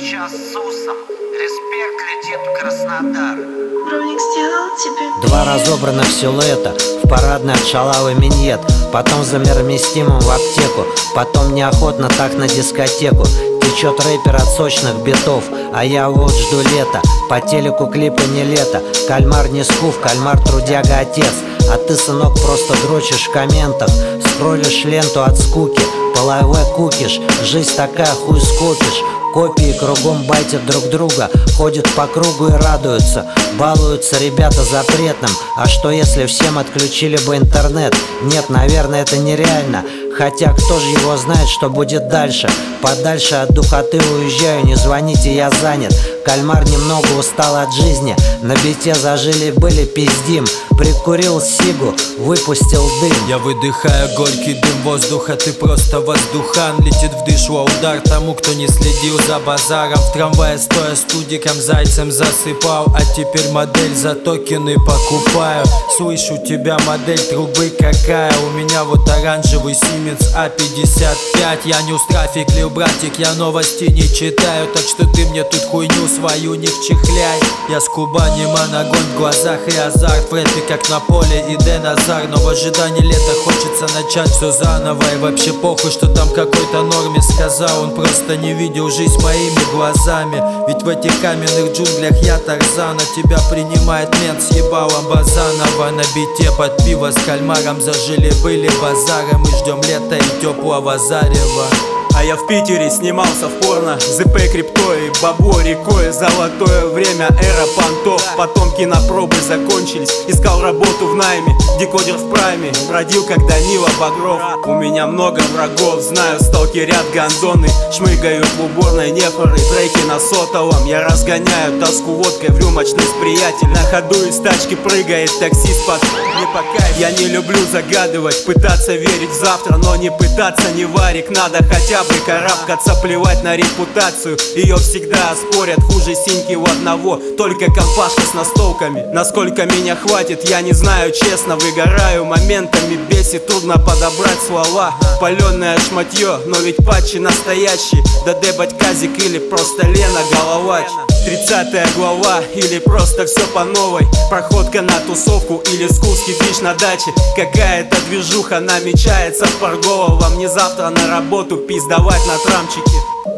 сейчас с усом. Респект летит в Краснодар. Броник сделал тебе. Два разобранных силуэта, в парадной от шалавы миньет. Потом за мироместимым в аптеку, потом неохотно так на дискотеку. Течет рэпер от сочных битов, а я вот жду лета. По телеку клипы не лето. Кальмар не скуф, кальмар трудяга отец. А ты, сынок, просто дрочишь в комментах. Скроллишь ленту от скуки, по лайве кукиш. Жизнь такая, хуй скопишь. Копии кругом байтят друг друга, ходят по кругу и радуются. Балуются ребята запретным. А что если всем отключили бы интернет? Нет, наверное, это нереально. Хотя кто же его знает, что будет дальше? Подальше от духоты уезжаю, не звоните, я занят. Кальмар немного устал от жизни. На бите зажили-были, пиздим. Прикурил сигу, выпустил дым. Я выдыхаю горький дым воздуха, ты просто воздухан. Летит в дышло удар тому, кто не следил за базаром. В трамвае стоя студиком зайцем засыпал. А теперь модель за токены покупаю. Слышу тебя, модель трубы какая. У меня вот оранжевый Siemens A55. Я не устрафиклил, братик, я новости не читаю. Так что ты мне тут хуйню свою не вчихляй. Я с Кубани, огонь в глазах и азарт. В рэпе как на поле и Дэн Азар. Но в ожидании лета хочется начать все заново. И вообще похуй, что там какой-то норме сказал. Он просто не видел жизнь моими глазами. Ведь в этих каменных джунглях я Тарзан. А тебя принимает мент с ебалом Базанова. На бите под пиво с кальмаром зажили-были базары. Мы ждем лета и теплого зарева. А я в Питере снимался в порно, ЗП криптой, бабло рекой. Золотое время, эра понтов. Потом кинопробы закончились, искал работу в найме. Декодер в прайме, бродил как Данила Багров. У меня много врагов, знаю, сталкерят гондоны. Шмыгают в уборной нефоры, треки на сотовом. Я разгоняю тоску водкой в рюмочный с приятелем. На ходу из тачки прыгает таксист под не по кайфу. Я не люблю загадывать, пытаться верить в завтра. Но не пытаться, не варик, надо хотя бы карабкаться, плевать на репутацию. Ее всегда оспорят, хуже синьки у одного. Только компашка с настолками. Насколько меня хватит, я не знаю, честно. Выгораю моментами, бесит, трудно подобрать слова. Паленое шматье, но ведь патчи настоящие. ДД Батьказик или просто Лена Головач. 30-я глава или просто все по новой. Проходка на тусовку или скульский движ на даче. Какая-то движуха намечается в Парголово. Мне завтра на работу пиздавать на трамчике.